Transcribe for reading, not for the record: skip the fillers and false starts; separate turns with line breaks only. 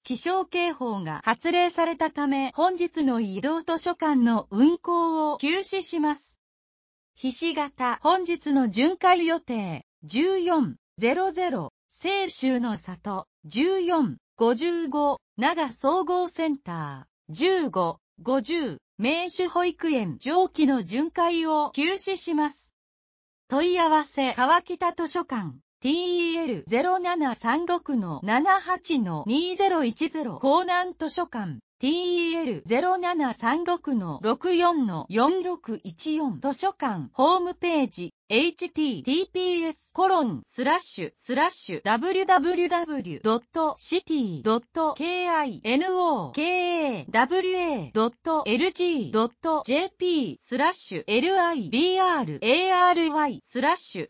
気象警報が発令されたため、本日の移動図書館の運行を休止します。ひし形、本日の巡回予定、14:00、清州の里、14:55、長総合センター、15:50、名手保育園上記の巡回を休止します。問い合わせ、川北図書館、TEL0736-78-2010 江南図書館、TEL0736-64-4614 図書館ホームページ、https://www.city.kinokawa.lg.jp/LIBRARY/